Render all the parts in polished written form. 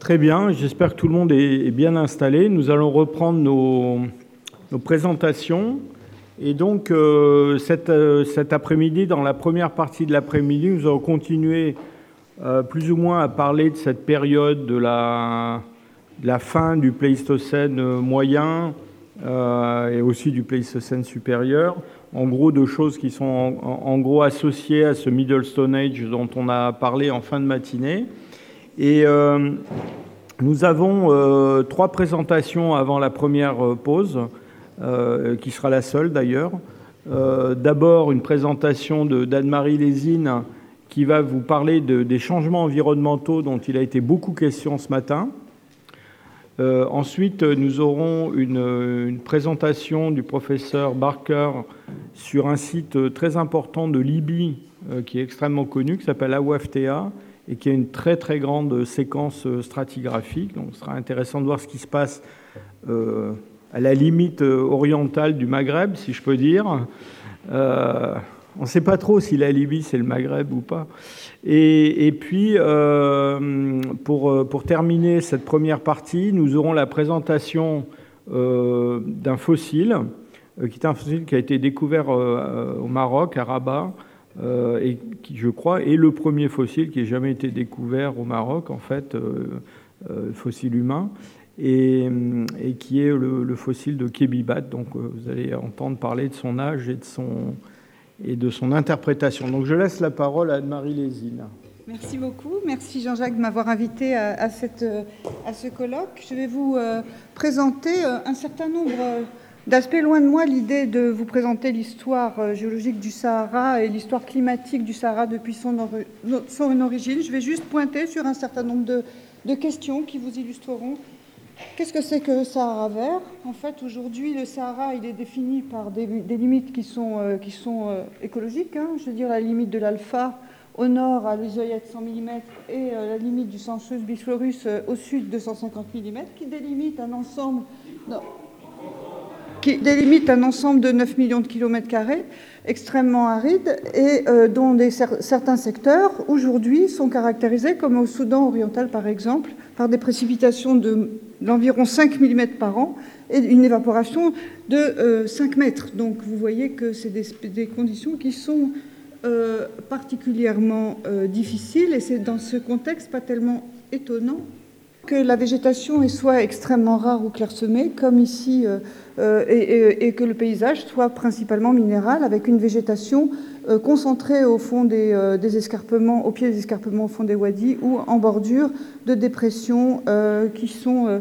Très bien, j'espère que tout le monde est bien installé. Nous allons reprendre nos présentations. Et donc, cet après-midi, dans la première partie de l'après-midi, nous allons continuer plus ou moins à parler de cette période de la fin du Pléistocène moyen et aussi du Pléistocène supérieur. En gros, de choses qui sont en gros associées à ce Middle Stone Age dont on a parlé en fin de matinée. Et nous avons 3 présentations avant la première pause, qui sera la seule d'ailleurs. D'abord, une présentation d'Anne-Marie Lésine qui va vous parler des changements environnementaux dont il a été beaucoup question ce matin. Ensuite, nous aurons une présentation du professeur Barker sur un site très important de Libye qui est extrêmement connu, qui s'appelle AWAFTA, et qui a une très très grande séquence stratigraphique. Donc ce sera intéressant de voir ce qui se passe à la limite orientale du Maghreb, si je peux dire. On ne sait pas trop si la Libye c'est le Maghreb ou pas. Et puis, pour terminer cette première partie, nous aurons la présentation d'un fossile, qui est un fossile qui a été découvert au Maroc, à Rabat, et qui, je crois, est le premier fossile qui ait jamais été découvert au Maroc, en fait, fossile humain, et qui est le fossile de Kébibat. Donc, vous allez entendre parler de son âge et de son interprétation. Donc, je laisse la parole à Anne-Marie Lésine. Merci beaucoup. Merci Jean-Jacques de m'avoir invité à ce colloque. Je vais vous présenter un certain nombre d'aspects. Loin de moi l'idée de vous présenter l'histoire géologique du Sahara et l'histoire climatique du Sahara depuis son origine. Je vais juste pointer sur un certain nombre de questions qui vous illustreront. Qu'est-ce que c'est que le Sahara vert ? En fait, aujourd'hui, le Sahara, il est défini par des limites qui sont écologiques. Je veux dire, la limite de l'alpha au nord à l'Isoyette 100 mm et la limite du Sancheus biflorus au sud de 150 mm, qui délimite un ensemble de 9 millions de kilomètres carrés, extrêmement aride, et dont certains secteurs, aujourd'hui, sont caractérisés, comme au Soudan oriental, par exemple, par des précipitations d'environ 5 mm par an et une évaporation de 5 mètres. Donc, vous voyez que c'est des conditions qui sont particulièrement difficiles, et c'est dans ce contexte pas tellement étonnant que la végétation soit extrêmement rare ou clairsemée, comme ici, et que le paysage soit principalement minéral, avec une végétation concentrée au fond des escarpements, au pied des escarpements, au fond des wadis, ou en bordure de dépressions qui sont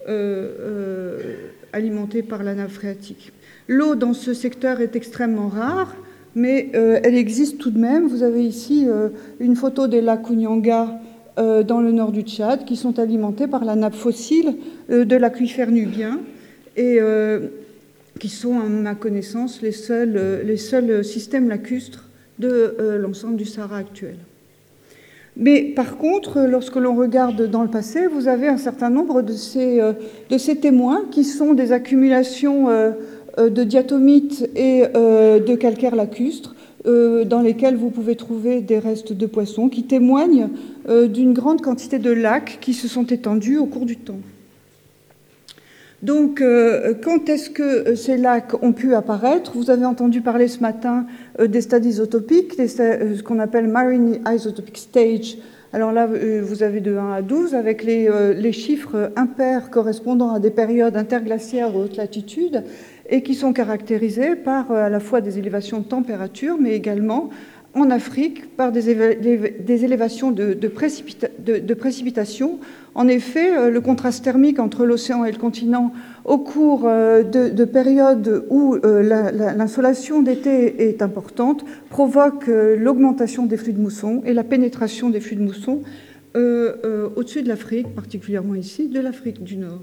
alimentées par la nappe phréatique. L'eau dans ce secteur est extrêmement rare, mais elle existe tout de même. Vous avez ici une photo des lacs Ounyanga dans le nord du Tchad, qui sont alimentés par la nappe fossile de l'aquifère nubien, et qui sont, à ma connaissance, les seuls systèmes lacustres de l'ensemble du Sahara actuel. Mais par contre, lorsque l'on regarde dans le passé, vous avez un certain nombre de ces témoins qui sont des accumulations de diatomites et de calcaire lacustre, dans lesquels vous pouvez trouver des restes de poissons qui témoignent d'une grande quantité de lacs qui se sont étendus au cours du temps. Donc, quand est-ce que ces lacs ont pu apparaître ? Vous avez entendu parler ce matin des stades isotopiques, ce qu'on appelle Marine Isotopic Stage. Alors là, vous avez de 1 à 12, avec les chiffres impairs correspondant à des périodes interglaciaires aux hautes latitudes, et qui sont caractérisés par à la fois des élévations de température, mais également en Afrique par des élévations de précipitations. En effet, le contraste thermique entre l'océan et le continent au cours de périodes où l'insolation d'été est importante provoque l'augmentation des flux de mousson et la pénétration des flux de mousson au-dessus de l'Afrique, particulièrement ici, de l'Afrique du Nord.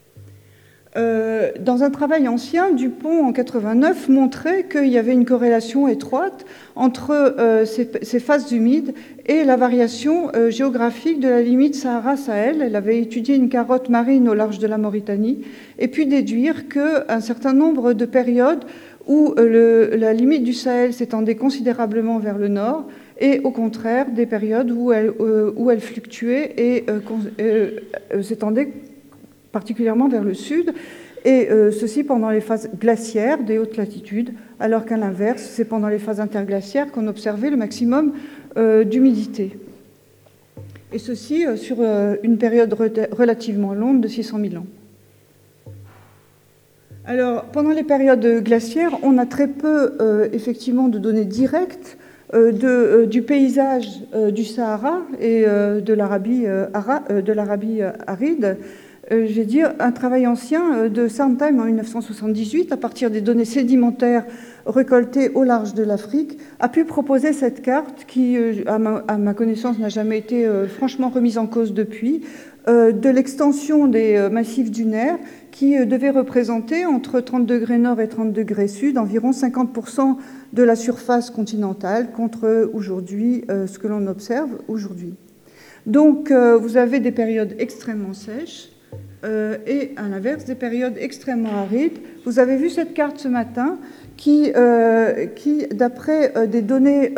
Dans un travail ancien, Dupont, en 89, montrait qu'il y avait une corrélation étroite entre ces phases humides et la variation géographique de la limite Sahara-Sahel. Elle avait étudié une carotte marine au large de la Mauritanie et pu déduire qu'un certain nombre de périodes où la limite du Sahel s'étendait considérablement vers le nord et au contraire des périodes où elle fluctuait et s'étendait particulièrement vers le sud, et ceci pendant les phases glaciaires des hautes latitudes, alors qu'à l'inverse, c'est pendant les phases interglaciaires qu'on observait le maximum d'humidité. Et ceci sur une période relativement longue de 600 000 ans. Alors, pendant les périodes glaciaires, on a très peu, effectivement, de données directes du paysage du Sahara et de l'Arabie aride. Je vais dire, un travail ancien de Sondheim en 1978, à partir des données sédimentaires récoltées au large de l'Afrique, a pu proposer cette carte qui, à ma connaissance, n'a jamais été franchement remise en cause depuis, de l'extension des massifs dunaires qui devait représenter entre 30 degrés nord et 30 degrés sud environ 50% de la surface continentale contre aujourd'hui ce que l'on observe aujourd'hui. Donc vous avez des périodes extrêmement sèches et à l'inverse des périodes extrêmement arides. Vous avez vu cette carte ce matin qui d'après des données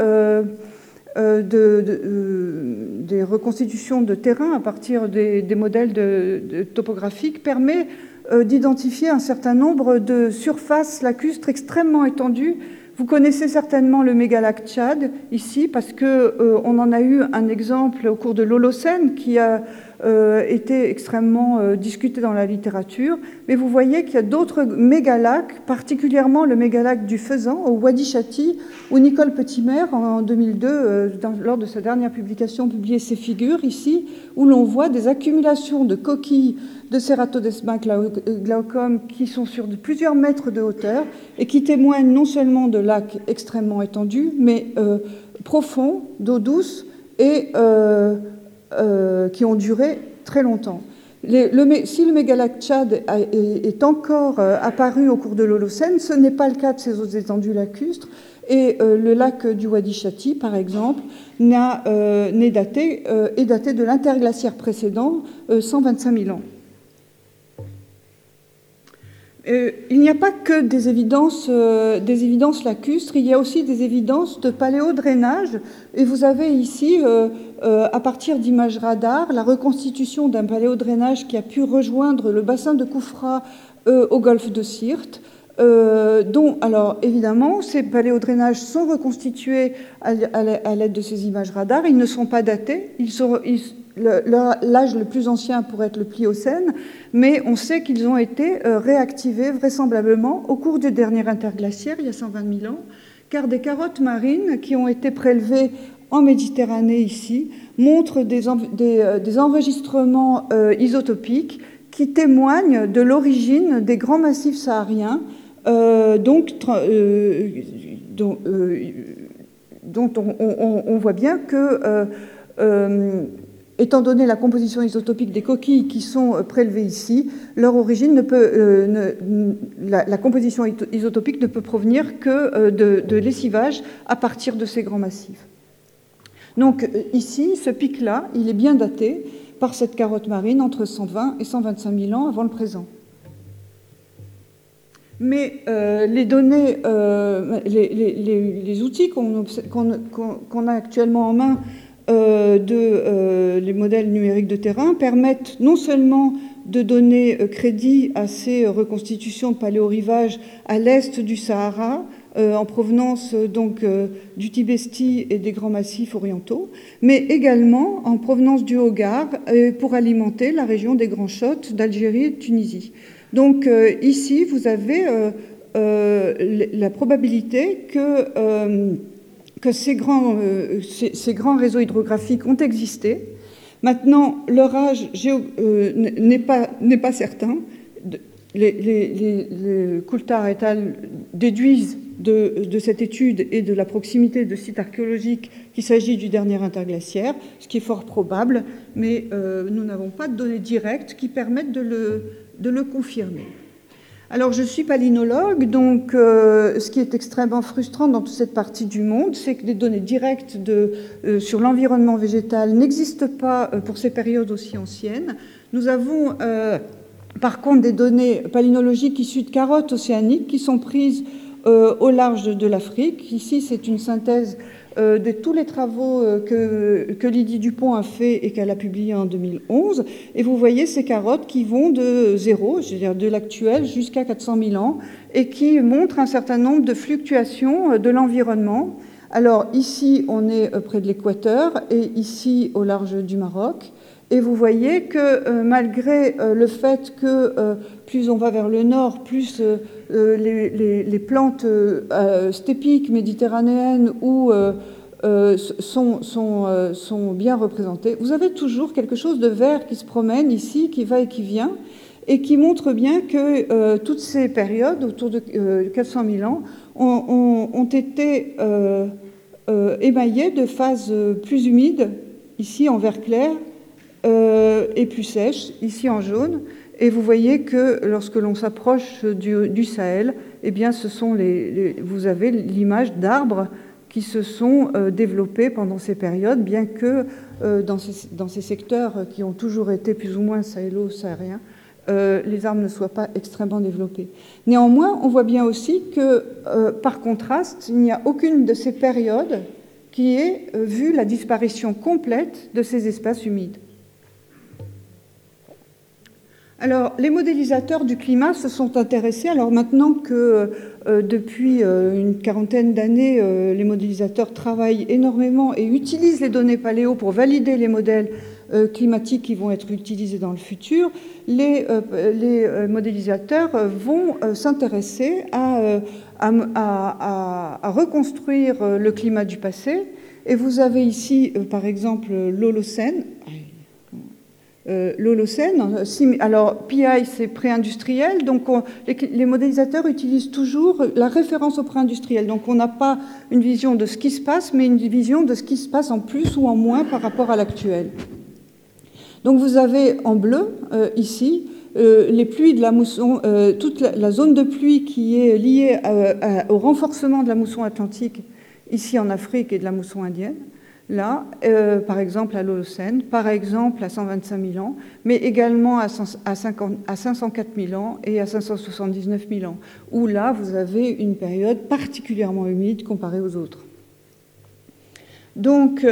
des reconstitutions de terrain à partir des modèles topographiques permet d'identifier un certain nombre de surfaces lacustres extrêmement étendues. Vous connaissez certainement le mégalac Tchad ici parce qu'on en a eu un exemple au cours de l'Holocène qui a été extrêmement discuté dans la littérature. Mais vous voyez qu'il y a d'autres mégalacs, particulièrement le mégalac du Faisan au Wadi Chati, où Nicole Petimer, en 2002, lors de sa dernière publication, publiait ces figures ici, où l'on voit des accumulations de coquilles de Ceratodesma glaucum qui sont sur plusieurs mètres de hauteur et qui témoignent non seulement de lacs extrêmement étendus, mais profonds, d'eau douce et qui ont duré très longtemps. Si le mégalac Tchad est encore apparu au cours de l'Holocène, ce n'est pas le cas de ces autres étendues lacustres. Et le lac du Wadi Chati, par exemple, est daté de l'interglaciaire précédent, 125 000 ans. Il n'y a pas que des évidences lacustres, il y a aussi des évidences de paléodrainage. Et vous avez ici, à partir d'images radar, la reconstitution d'un paléodrainage qui a pu rejoindre le bassin de Koufra au golfe de Sirte. Dont, alors évidemment, ces paléodrainages sont reconstitués à l'aide de ces images radar. Ils ne sont pas datés. L'âge le plus ancien pourrait être le Pliocène, mais on sait qu'ils ont été réactivés vraisemblablement au cours du dernier interglaciaire, il y a 120 000 ans, car des carottes marines qui ont été prélevées en Méditerranée ici montrent des enregistrements isotopiques qui témoignent de l'origine des grands massifs sahariens, dont on voit bien que, étant donné la composition isotopique des coquilles qui sont prélevées ici, leur origine la composition isotopique ne peut provenir que de lessivage à partir de ces grands massifs. Donc ici, ce pic-là, il est bien daté par cette carotte marine entre 120 et 125 000 ans avant le présent. Mais les données, les outils qu'on a actuellement en main les modèles numériques de terrain permettent non seulement de donner crédit à ces reconstitutions de paléorivage à l'est du Sahara, en provenance donc du Tibesti et des grands massifs orientaux, mais également en provenance du Hogar pour alimenter la région des Grands Chottes d'Algérie et de Tunisie. Donc ici, vous avez la probabilité que ces grands réseaux hydrographiques ont existé. Maintenant, leur âge n'est pas certain. Les Coulthard et al. Déduisent de cette étude et de la proximité de sites archéologiques qu'il s'agit du dernier interglaciaire, ce qui est fort probable, mais nous n'avons pas de données directes qui permettent de le confirmer. Alors, je suis palynologue, donc ce qui est extrêmement frustrant dans toute cette partie du monde, c'est que des données directes sur l'environnement végétal n'existent pas pour ces périodes aussi anciennes. Nous avons par contre des données palynologiques issues de carottes océaniques qui sont prises au large de l'Afrique. Ici, c'est une synthèse de tous les travaux que Lydie Dupont a fait et qu'elle a publié en 2011. Et vous voyez ces carottes qui vont de zéro, c'est-à-dire de l'actuel, jusqu'à 400 000 ans, et qui montrent un certain nombre de fluctuations de l'environnement. Alors ici, on est près de l'équateur, et ici, au large du Maroc. Et vous voyez que malgré le fait que plus on va vers le nord, plus les plantes stépiques méditerranéennes sont bien représentées, vous avez toujours quelque chose de vert qui se promène ici, qui va et qui vient, et qui montre bien que toutes ces périodes, autour de 400 000 ans, ont été émaillées de phases plus humides, ici en vert clair, et plus sèche, ici en jaune. Et vous voyez que lorsque l'on s'approche du Sahel, eh bien, vous avez l'image d'arbres qui se sont développés pendant ces périodes, bien que dans ces secteurs qui ont toujours été plus ou moins sahélo-sahariens, les arbres ne soient pas extrêmement développés. Néanmoins, on voit bien aussi que, par contraste, il n'y a aucune de ces périodes qui ait vu la disparition complète de ces espaces humides. Alors, les modélisateurs du climat se sont intéressés. Alors maintenant que depuis une quarantaine d'années, les modélisateurs travaillent énormément et utilisent les données paléo pour valider les modèles climatiques qui vont être utilisés dans le futur, les modélisateurs vont s'intéresser à reconstruire le climat du passé. Et vous avez ici, par exemple, l'Holocène. L'Holocène. Alors, PI, c'est pré-industriel, donc les modélisateurs utilisent toujours la référence au pré-industriel. Donc, on n'a pas une vision de ce qui se passe, mais une vision de ce qui se passe en plus ou en moins par rapport à l'actuel. Donc, vous avez en bleu, ici, les pluies de la mousson, toute la zone de pluie qui est liée au renforcement de la mousson atlantique, ici en Afrique, et de la mousson indienne. Là, par exemple à l'Holocène, par exemple à 125 000 ans, mais également à 504 000 ans et à 579 000 ans, où là, vous avez une période particulièrement humide comparée aux autres. Donc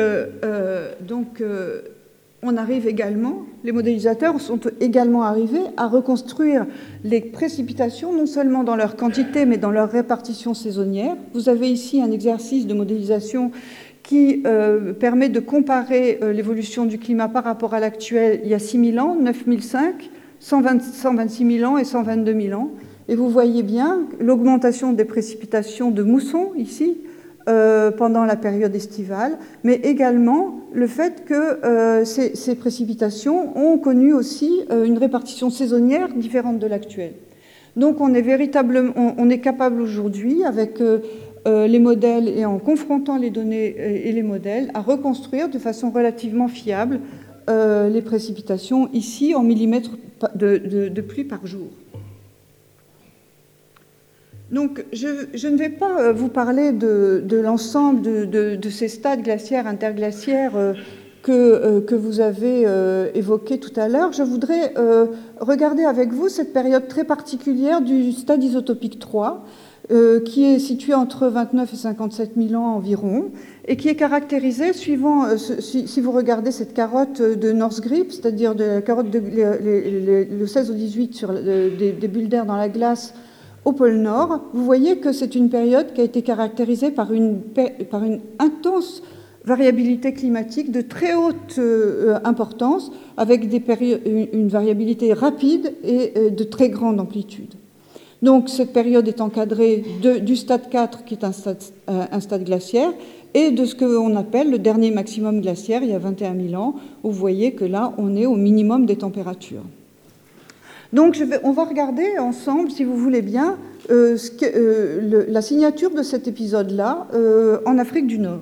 on arrive également, les modélisateurs sont également arrivés à reconstruire les précipitations, non seulement dans leur quantité, mais dans leur répartition saisonnière. Vous avez ici un exercice de modélisation qui permet de comparer l'évolution du climat par rapport à l'actuel il y a 6 000 ans, 9 005, 126 000 ans et 122 000 ans. Et vous voyez bien l'augmentation des précipitations de mousson ici pendant la période estivale, mais également le fait que ces précipitations ont connu aussi une répartition saisonnière différente de l'actuelle. Donc on est capable aujourd'hui, avec les modèles et en confrontant les données et les modèles, à reconstruire de façon relativement fiable les précipitations ici en millimètres de pluie par jour. Donc je ne vais pas vous parler de l'ensemble de ces stades glaciaires, interglaciaires que vous avez évoqués tout à l'heure. Je voudrais regarder avec vous cette période très particulière du stade isotopique 3, qui est situé entre 29 et 57 000 ans environ, et qui est caractérisé suivant, si vous regardez cette carotte de North Grip, c'est-à-dire de la carotte le 16 au 18 sur des bulles d'air dans la glace au pôle Nord, vous voyez que c'est une période qui a été caractérisée par une intense variabilité climatique de très haute importance, avec une variabilité rapide et de très grande amplitude. Donc cette période est encadrée du stade 4, qui est un stade glaciaire, et de ce qu'on appelle le dernier maximum glaciaire, il y a 21 000 ans, où vous voyez que là, on est au minimum des températures. Donc on va regarder ensemble, si vous voulez bien, la signature de cet épisode-là en Afrique du Nord.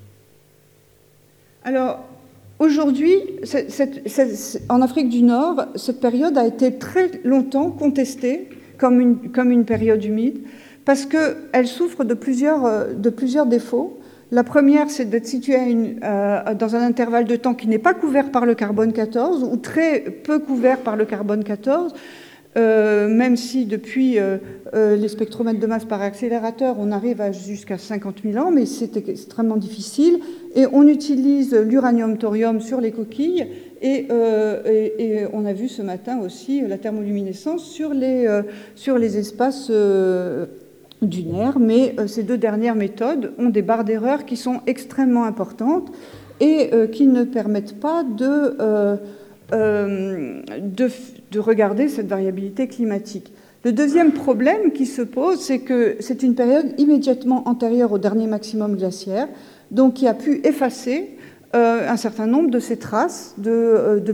Alors, aujourd'hui, en Afrique du Nord, cette période a été très longtemps contestée comme une période humide, parce qu'elle souffre de plusieurs défauts. La première, c'est d'être située dans un intervalle de temps qui n'est pas couvert par le carbone 14, ou très peu couvert par le carbone 14. même si depuis les spectromètres de masse par accélérateur, on arrive jusqu'à 50 000 ans, mais c'est extrêmement difficile. Et on utilise l'uranium-thorium sur les coquilles, et on a vu ce matin aussi la thermoluminescence sur les espaces dunaires, mais ces deux dernières méthodes ont des barres d'erreur qui sont extrêmement importantes et qui ne permettent pas de regarder cette variabilité climatique. Le deuxième problème qui se pose, c'est que c'est une période immédiatement antérieure au dernier maximum glaciaire, donc qui a pu effacer un certain nombre de ces traces de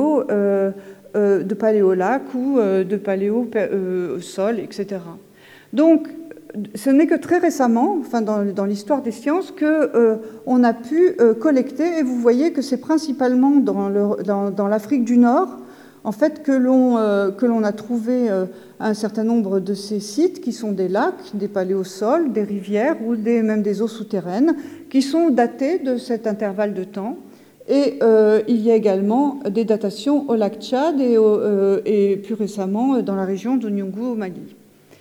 paléolac ou de paléosol, etc. Donc, ce n'est que très récemment, enfin dans l'histoire des sciences, qu'on a pu collecter, et vous voyez que c'est principalement dans l'Afrique du Nord, en fait, que l'on a trouvé un certain nombre de ces sites qui sont des lacs, des paléosols, des rivières ou même des eaux souterraines, qui sont datés de cet intervalle de temps. Et il y a également des datations au lac Tchad et plus récemment dans la région de Nyungu au Mali.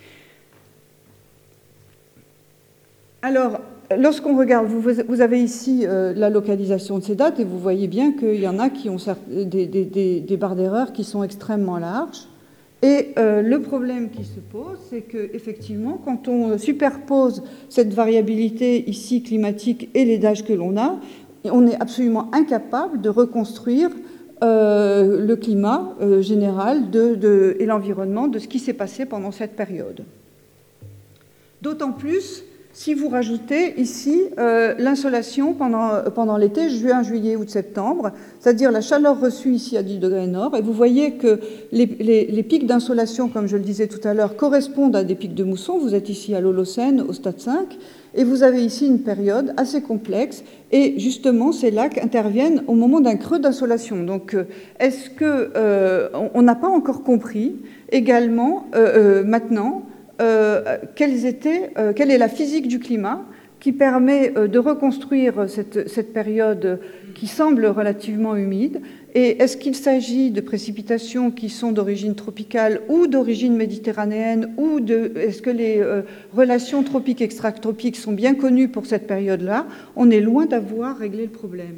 Alors, lorsqu'on regarde, vous avez ici la localisation de ces dates, et vous voyez bien qu'il y en a qui ont des barres d'erreur qui sont extrêmement larges. Et le problème qui se pose, c'est qu'effectivement, quand on superpose cette variabilité ici climatique et les dates que l'on a, on est absolument incapable de reconstruire le climat général et l'environnement de ce qui s'est passé pendant cette période. D'autant plus si vous rajoutez ici l'insolation pendant l'été, juin, juillet, août, septembre, c'est-à-dire la chaleur reçue ici à 10 degrés nord, et vous voyez que les pics d'insolation, comme je le disais tout à l'heure, correspondent à des pics de mousson. Vous êtes ici à l'Holocène, au stade 5, et vous avez ici une période assez complexe, et justement, ces lacs interviennent au moment d'un creux d'insolation. Donc, est-ce qu'on n'a pas encore compris également, maintenant, quelle est la physique du climat qui permet de reconstruire cette période qui semble relativement humide, et est-ce qu'il s'agit de précipitations qui sont d'origine tropicale ou d'origine méditerranéenne, ou est-ce que les relations tropiques-extratropiques sont bien connues pour cette période-là? On est loin d'avoir réglé le problème.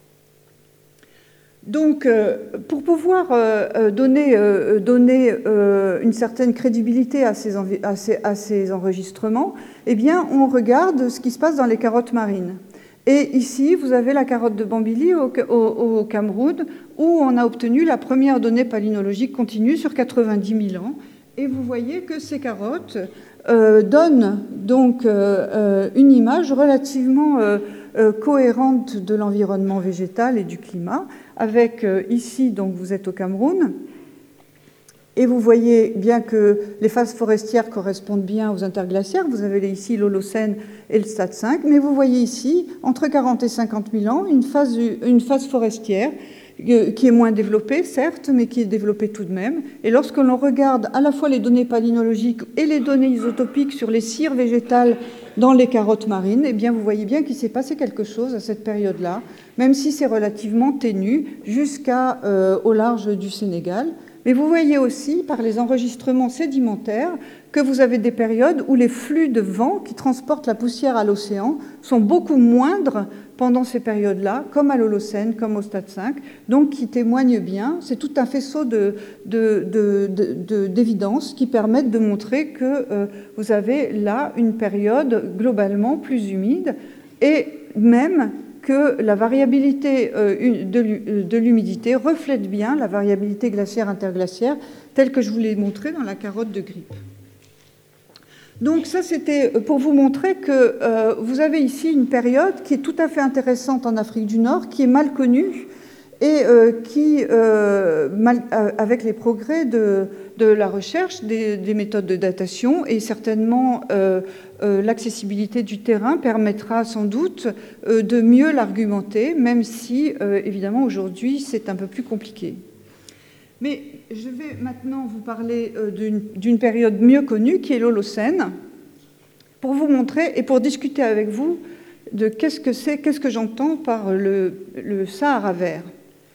Donc, pour pouvoir donner une certaine crédibilité à ces enregistrements, eh bien, on regarde ce qui se passe dans les carottes marines. Et ici, vous avez la carotte de Bambili au Cameroun, où on a obtenu la première donnée palynologique continue sur 90 000 ans. Et vous voyez que ces carottes donnent donc une image relativement cohérente de l'environnement végétal et du climat, avec ici, donc vous êtes au Cameroun, et vous voyez bien que les phases forestières correspondent bien aux interglaciaires. Vous avez ici l'Holocène et le stade 5, mais vous voyez ici, entre 40 et 50 000 ans, une phase forestière qui est moins développée, certes, mais qui est développée tout de même. Et lorsque l'on regarde à la fois les données palynologiques et les données isotopiques sur les cires végétales dans les carottes marines, eh bien, vous voyez bien qu'il s'est passé quelque chose à cette période-là, même si c'est relativement ténu, jusqu'au large du Sénégal. Mais vous voyez aussi, par les enregistrements sédimentaires, que vous avez des périodes où les flux de vent qui transportent la poussière à l'océan sont beaucoup moindres pendant ces périodes-là, comme à l'Holocène, comme au stade 5, donc qui témoignent bien. C'est tout un faisceau d'évidence qui permettent de montrer que vous avez là une période globalement plus humide, et même que la variabilité de l'humidité reflète bien la variabilité glaciaire-interglaciaire, telle que je vous l'ai montré dans la carotte de Grip. Donc ça, c'était pour vous montrer que vous avez ici une période qui est tout à fait intéressante en Afrique du Nord, qui est mal connue, et qui, avec les progrès de la recherche, des méthodes de datation, et certainement l'accessibilité du terrain permettra sans doute de mieux l'argumenter, même si, évidemment, aujourd'hui, c'est un peu plus compliqué. Mais je vais maintenant vous parler d'une période mieux connue, qui est l'Holocène, pour vous montrer et pour discuter avec vous de qu'est-ce que j'entends par le Sahara vert.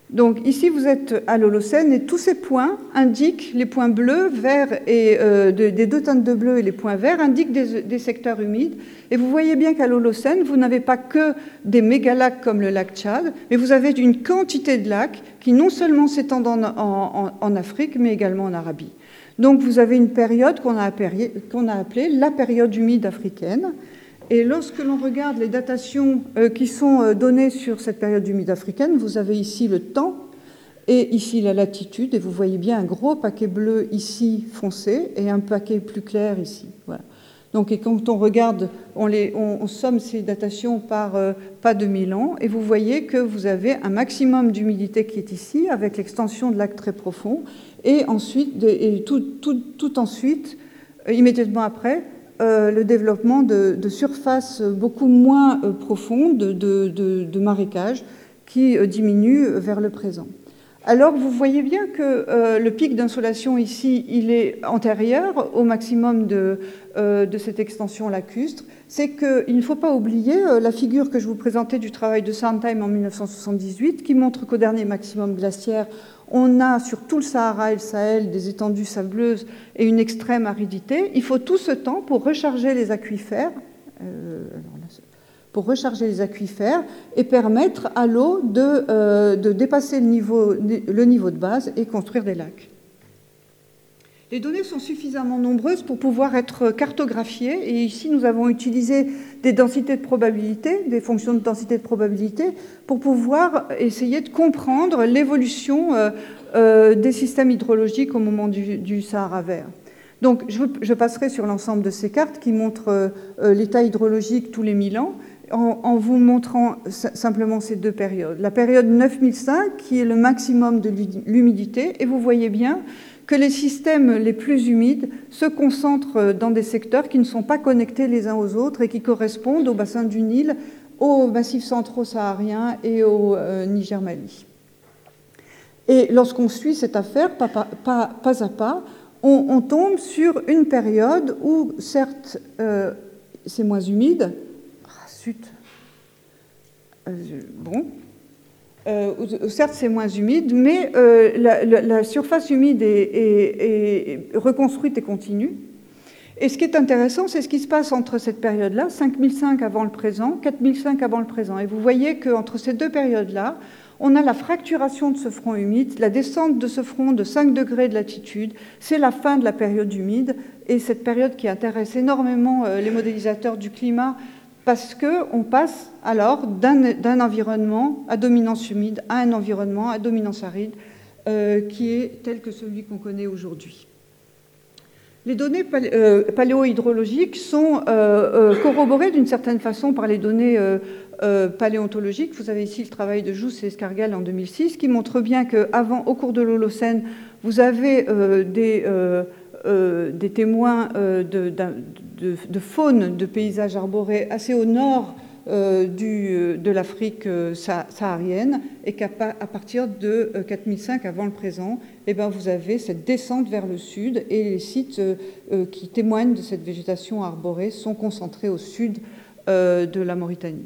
Donc ici, vous êtes à l'Holocène et tous ces points indiquent, les points bleus, verts, et des deux teintes de bleu et les points verts indiquent des secteurs humides. Et vous voyez bien qu'à l'Holocène, vous n'avez pas que des mégalacs comme le lac Tchad, mais vous avez une quantité de lacs qui non seulement s'étendent en Afrique, mais également en Arabie. Donc vous avez une période qu'on a appelée la période humide africaine. Et lorsque l'on regarde les datations qui sont données sur cette période humide africaine, vous avez ici le temps et ici la latitude, et vous voyez bien un gros paquet bleu ici foncé et un paquet plus clair ici. Voilà. Donc, et quand on regarde, on somme ces datations par pas de 1000 ans, et vous voyez que vous avez un maximum d'humidité qui est ici, avec l'extension de lacs très profonds, et ensuite, tout ensuite, immédiatement après, le développement de surfaces beaucoup moins profondes, de marécages, qui diminuent vers le présent. Alors, vous voyez bien que le pic d'insolation ici, il est antérieur au maximum de cette extension lacustre. C'est qu'il ne faut pas oublier la figure que je vous présentais du travail de Sondheim en 1978, qui montre qu'au dernier maximum glaciaire, on a sur tout le Sahara et le Sahel des étendues sableuses et une extrême aridité. Il faut tout ce temps pour recharger les aquifères, et permettre à l'eau de dépasser le niveau de base et construire des lacs. Les données sont suffisamment nombreuses pour pouvoir être cartographiées, et ici nous avons utilisé des densités de probabilité, des fonctions de densité de probabilité, pour pouvoir essayer de comprendre l'évolution des systèmes hydrologiques au moment du Sahara vert. Donc je passerai sur l'ensemble de ces cartes qui montrent l'état hydrologique tous les 1000 ans, en vous montrant simplement ces deux périodes. La période 9005, qui est le maximum de l'humidité, et vous voyez bien que les systèmes les plus humides se concentrent dans des secteurs qui ne sont pas connectés les uns aux autres et qui correspondent au bassin du Nil, aux massifs centraux sahariens et au Niger-Mali. Et lorsqu'on suit cette affaire, pas à pas, on tombe sur une période où, certes, c'est moins humide. Certes, c'est moins humide, mais la surface humide est reconstruite et continue. Et ce qui est intéressant, c'est ce qui se passe entre cette période-là, 5005 avant le présent, 4005 avant le présent. Et vous voyez qu'entre ces deux périodes-là, on a la fracturation de ce front humide, la descente de ce front de 5 degrés de latitude. C'est la fin de la période humide, et cette période qui intéresse énormément les modélisateurs du climat, parce qu'on passe alors d'un environnement à dominance humide à un environnement à dominance aride qui est tel que celui qu'on connaît aujourd'hui. Les données paléohydrologiques sont corroborées d'une certaine façon par les données paléontologiques. Vous avez ici le travail de Jousse et Escargal en 2006 qui montre bien qu'avant, au cours de l'Holocène, vous avez des témoins de faune, de paysages arborés assez au nord de l'Afrique saharienne, et qu'à partir de 4005 avant le présent, vous avez cette descente vers le sud, et les sites qui témoignent de cette végétation arborée sont concentrés au sud de la Mauritanie.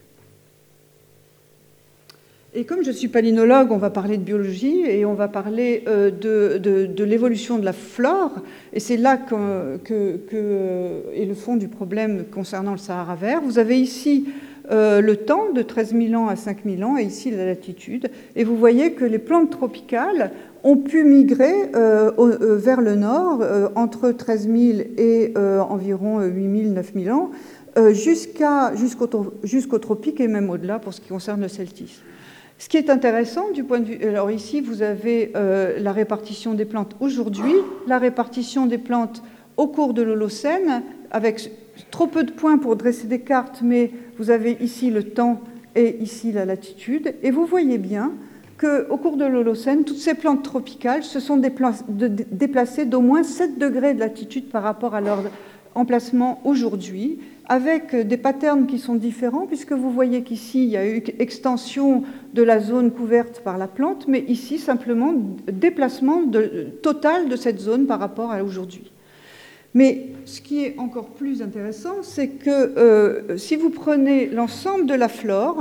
Et comme je suis palynologue, on va parler de biologie et on va parler de l'évolution de la flore. Et c'est là est le fond du problème concernant le Sahara vert. Vous avez ici le temps de 13 000 ans à 5 000 ans et ici la latitude. Et vous voyez que les plantes tropicales ont pu migrer vers le nord entre 13 000 et environ 8 000, 9 000 ans jusqu'au tropique et même au-delà pour ce qui concerne le celtisme. Ce qui est intéressant du point de vue... Alors ici, vous avez la répartition des plantes aujourd'hui, la répartition des plantes au cours de l'Holocène, avec trop peu de points pour dresser des cartes, mais vous avez ici le temps et ici la latitude. Et vous voyez bien qu'au cours de l'Holocène, toutes ces plantes tropicales se sont déplacées d'au moins 7 degrés de latitude par rapport à leur emplacement aujourd'hui, avec des patterns qui sont différents, puisque vous voyez qu'ici, il y a eu extension de la zone couverte par la plante, mais ici, simplement, déplacement total de cette zone par rapport à aujourd'hui. Mais ce qui est encore plus intéressant, c'est que si vous prenez l'ensemble de la flore,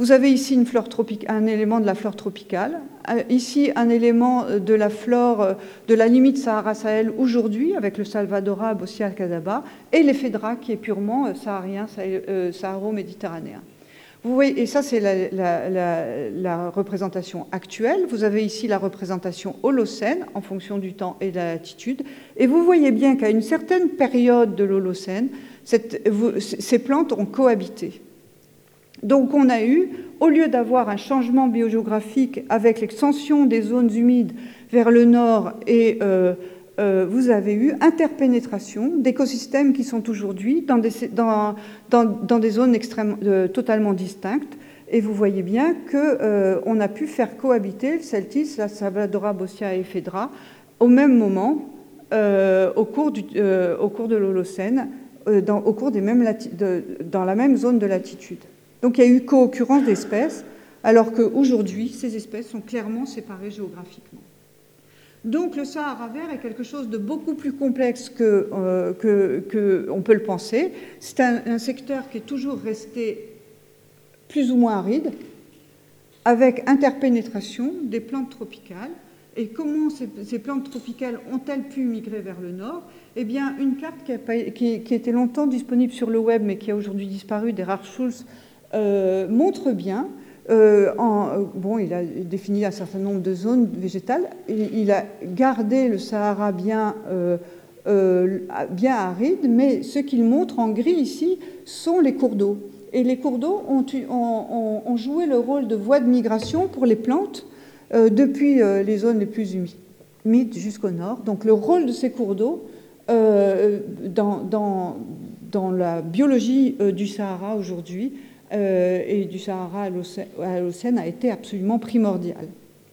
Vous avez ici un élément de la flore tropicale, ici un élément de la flore de la limite Sahara-Sahel aujourd'hui, avec le Salvadora, Bossia, Cadaba, et l'Ephedra qui est purement saharien, saharo-méditerranéen. Vous voyez, et ça, c'est la représentation actuelle. Vous avez ici la représentation Holocène, en fonction du temps et de la latitude. Et vous voyez bien qu'à une certaine période de l'Holocène, ces plantes ont cohabité. Donc on a eu, au lieu d'avoir un changement biogéographique avec l'extension des zones humides vers le nord, et vous avez eu interpénétration d'écosystèmes qui sont aujourd'hui dans des zones totalement distinctes. Et vous voyez bien qu'on a pu faire cohabiter le Celtis, la Salvadora, Bossia et Ephedra au même moment au cours de l'Holocène, dans la même zone de latitude. Donc il y a eu co-occurrence d'espèces, alors qu'aujourd'hui, ces espèces sont clairement séparées géographiquement. Donc le Sahara vert est quelque chose de beaucoup plus complexe qu'on peut le penser. C'est un secteur qui est toujours resté plus ou moins aride, avec interpénétration des plantes tropicales. Et comment ces plantes tropicales ont-elles pu migrer vers le nord? Eh bien, une carte qui était longtemps disponible sur le web, mais qui a aujourd'hui disparu, d'Erhard Schulz, montre bien, il a défini un certain nombre de zones végétales, il a gardé le Sahara bien aride, mais ce qu'il montre en gris ici sont les cours d'eau. Et les cours d'eau ont joué le rôle de voie de migration pour les plantes depuis les zones les plus humides jusqu'au nord. Donc le rôle de ces cours d'eau dans la biologie du Sahara aujourd'hui et du Sahara à l'Holocène a été absolument primordial.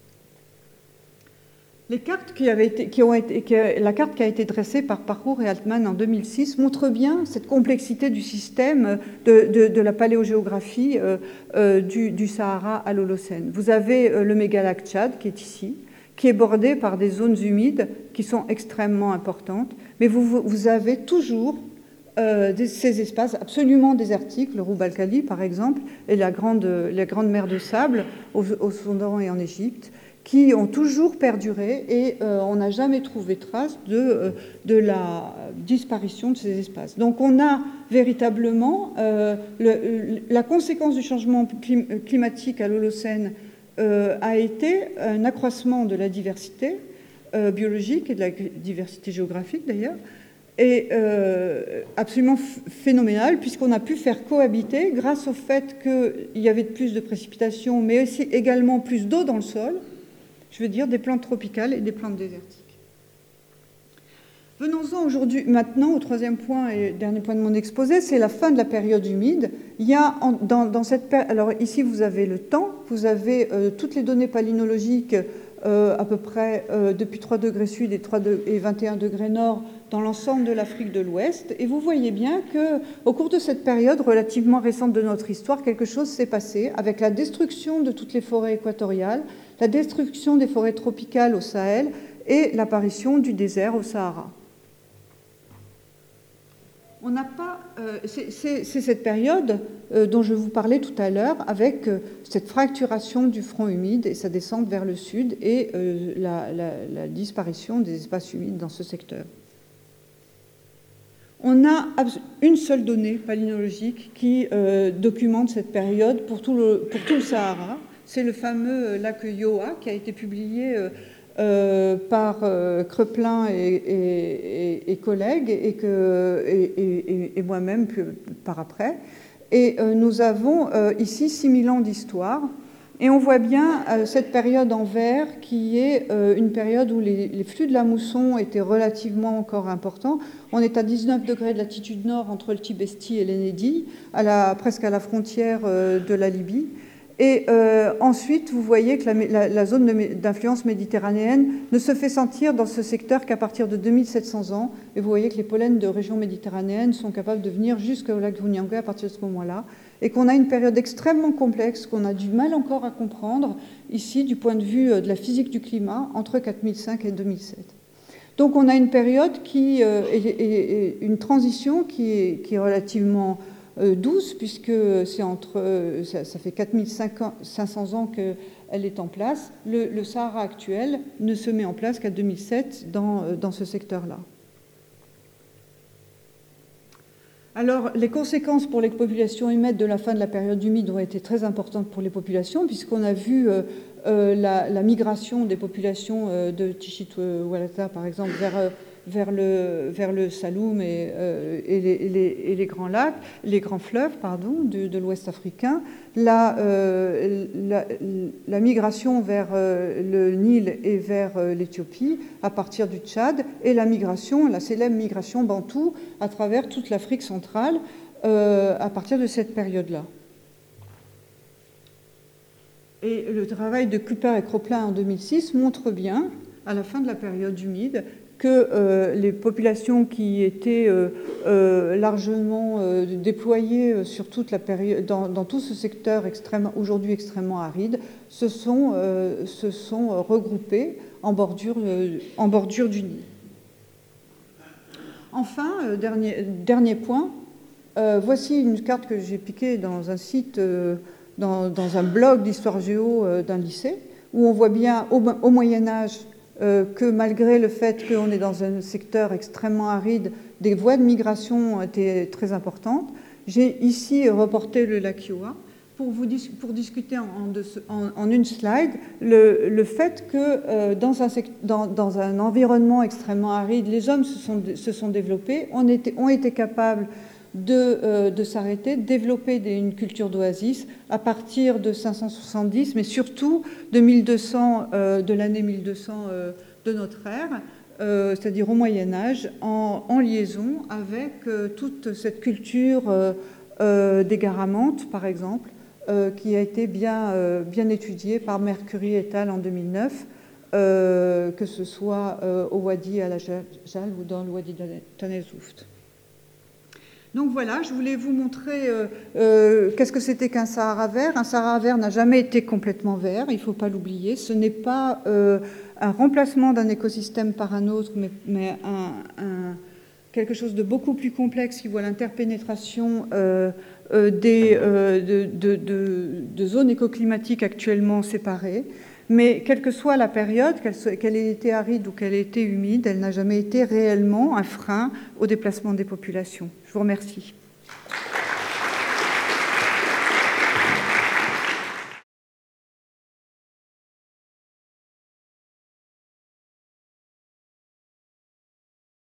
Les cartes la carte qui a été dressée par Parcours et Altman en 2006 montre bien cette complexité du système de la paléogéographie du Sahara à l'Holocène. Vous avez le mégalac Tchad qui est ici, qui est bordé par des zones humides qui sont extrêmement importantes, mais vous avez toujours ces espaces absolument désertiques, le Roubalkhali par exemple, et la grande mer de sable au Soudan et en Égypte, qui ont toujours perduré et on n'a jamais trouvé trace de la disparition de ces espaces. Donc on a véritablement la conséquence du changement climatique à l'Holocène a été un accroissement de la diversité biologique et de la diversité géographique d'ailleurs, et absolument phénoménal, puisqu'on a pu faire cohabiter, grâce au fait qu'il y avait plus de précipitations, mais aussi également plus d'eau dans le sol, je veux dire des plantes tropicales et des plantes désertiques. Venons-en maintenant au troisième point et dernier point de mon exposé, c'est la fin de la période humide. Il y a dans cette période, alors ici vous avez le temps, vous avez toutes les données palynologiques à peu près depuis 3 degrés sud et 21 degrés nord dans l'ensemble de l'Afrique de l'Ouest. Et vous voyez bien qu'au cours de cette période relativement récente de notre histoire, quelque chose s'est passé avec la destruction de toutes les forêts équatoriales, la destruction des forêts tropicales au Sahel et l'apparition du désert au Sahara. On n'a pas, c'est cette période dont je vous parlais tout à l'heure, avec cette fracturation du front humide et sa descente vers le sud et la disparition des espaces humides dans ce secteur. On a une seule donnée palynologique qui documente cette période pour tout le Sahara. C'est le fameux lac Yoa qui a été publié par Kreplin et collègues et moi-même par après. Et nous avons ici 6000 ans d'histoire. Et on voit bien cette période en vert qui est une période où les flux de la mousson étaient relativement encore importants. On est à 19 degrés de latitude nord entre le Tibesti et l'Enedi, presque à la frontière de la Libye. Et ensuite, vous voyez que la zone d'influence méditerranéenne ne se fait sentir dans ce secteur qu'à partir de 2700 ans. Et vous voyez que les pollens de régions méditerranéennes sont capables de venir jusqu'au lac Runyanga à partir de ce moment-là. Et qu'on a une période extrêmement complexe qu'on a du mal encore à comprendre ici du point de vue de la physique du climat entre 4005 et 2007. Donc on a une période une transition qui est relativement douce, puisque ça fait 4500 ans qu'elle est en place. Le Sahara actuel ne se met en place qu'à 2007 dans ce secteur-là. Alors, les conséquences pour les populations humides de la fin de la période humide ont été très importantes pour les populations, puisqu'on a vu la migration des populations de Tichit-Walata, par exemple, vers le Saloum et les grands lacs, les grands fleuves, de l'Ouest africain, la migration vers le Nil et vers l'Éthiopie à partir du Tchad, et la célèbre migration bantoue à travers toute l'Afrique centrale à partir de cette période-là. Et le travail de Cooper et Cropland en 2006 montre bien, à la fin de la période humide, que les populations qui étaient largement déployées sur toute la période, dans tout ce secteur aujourd'hui extrêmement aride, se sont regroupées en bordure du Nil. Enfin, dernier point, voici une carte que j'ai piquée dans un site, dans un blog d'histoire géo d'un lycée, où on voit bien au Moyen-Âge que malgré le fait qu'on est dans un secteur extrêmement aride, des voies de migration étaient très importantes. J'ai ici reporté le lac Kiowa pour discuter en une slide le fait que dans un environnement extrêmement aride, les hommes se sont développés, ont été capables de s'arrêter, de développer une culture d'oasis à partir de 570, mais surtout de l'année 1200 de notre ère, c'est-à-dire au Moyen-Âge, en liaison avec toute cette culture des Garamantes, par exemple, qui a été bien étudiée par Mercury et al. En 2009, que ce soit au Wadi al-Ajal ou dans le Wadi Tanezouft. Donc voilà, je voulais vous montrer qu'est-ce que c'était qu'un Sahara vert. Un Sahara vert n'a jamais été complètement vert, il ne faut pas l'oublier. Ce n'est pas un remplacement d'un écosystème par un autre, mais quelque chose de beaucoup plus complexe qui voit l'interpénétration de zones écoclimatiques actuellement séparées. Mais quelle que soit la période, qu'elle ait été aride ou qu'elle ait été humide, elle n'a jamais été réellement un frein au déplacement des populations. Je vous remercie.